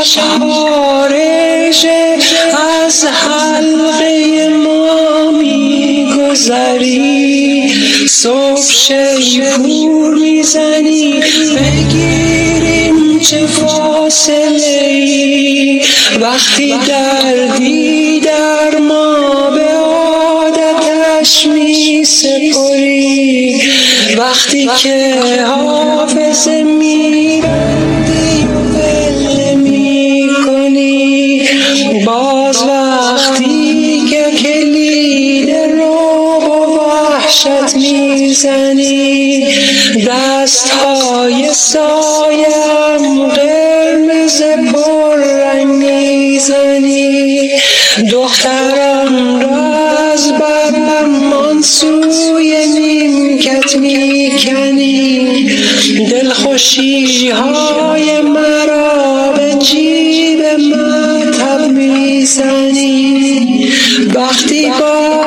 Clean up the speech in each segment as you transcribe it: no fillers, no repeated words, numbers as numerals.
خارج از حلقه ما میگذری، صبح شیپور میزنی بگیریم چه فاصله ای، وقتی دردی در ما به عادتش میسپری، وقتی که حافظه میبندی ول میکنی، باز وقتی که کلید رعب و وحشت میزنی، دستهای سایم قرمز پررنگ میزنی، دخترم را از برم آن سوی نیمکت میکنی، دلخوشی های مرا به جیب مطب میزنی، وقتی با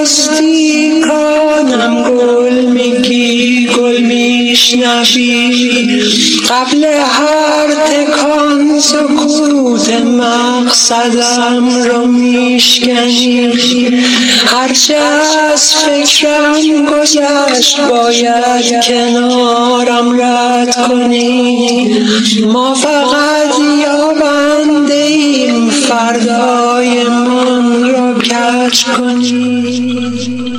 نزدیکانم گل میگی گل میشنوی، قبل هر تکان سکوت مقصدم رو میشکنی، هرچه از فکرم گذشت باید کنارم رد کنی، ما فقط یابنده ایم فردای من را کج کنی.